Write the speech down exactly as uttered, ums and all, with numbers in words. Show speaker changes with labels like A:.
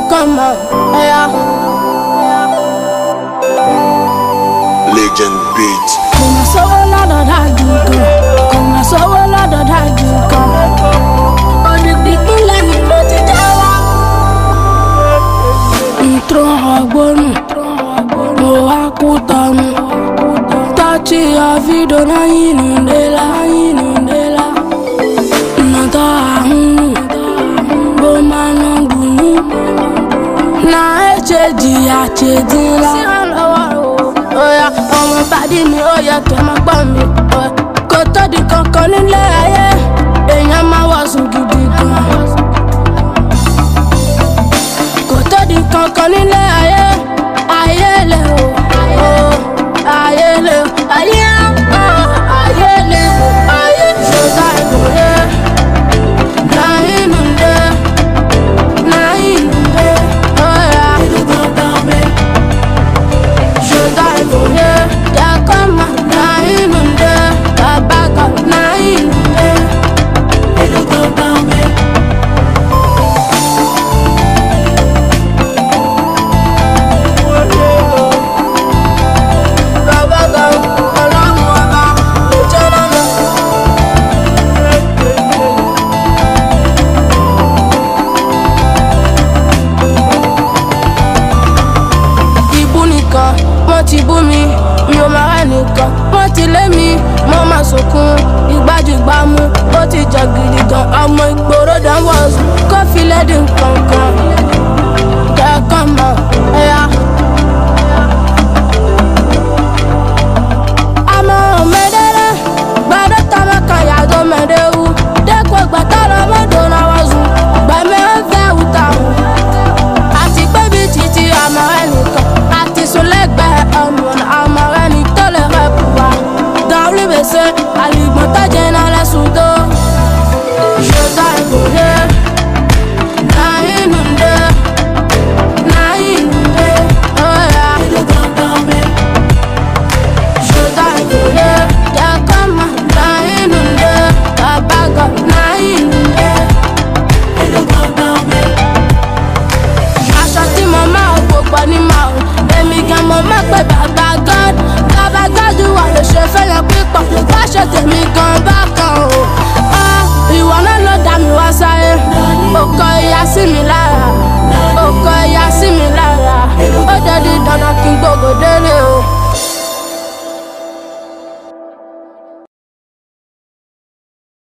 A: come on, yeah.
B: Legend beat.
A: Come so la da da du go. Come so la da da du go. On the big la ni mo ti dawa. Intro agbonu, mo akutanu. Tachi a video na inundela, inundela. Nata ahunu, bo manangunu. Na echeji a chedila. Oh yeah, ọmọ bàdí mi ó yẹ kẹ́ máa gbọ́ mi. Kò tó di kankan nílé ayé, èèyàn máa wọ̀sùn gidi gan. Kò tó di kankan nílé ayé, ayé lè o, ayé lè o, ayé ayé lè o, ayé ṣòdà ìbòye. Na inú ndé, na inú ndé, oh yeah. Ṣòdà ìbòye, jẹ́ kọ́ mọ̀, na inú ndé, bàbá kan, na inú ndé. Bàbá kan, ọlọ́run ọba, ló jẹ́ lọ́nà. Ibú nìkan, wọ́n ti bú mi, mi ò máa rẹ̀ nìkan, wọ́n ti lé mi, mo máa sunkún, ìgbájú-gbámú, ó ti jà gidi gan, ọmọ ìgboro dán wọ́ọ̀sì, kó fi lédè nǹkan kan.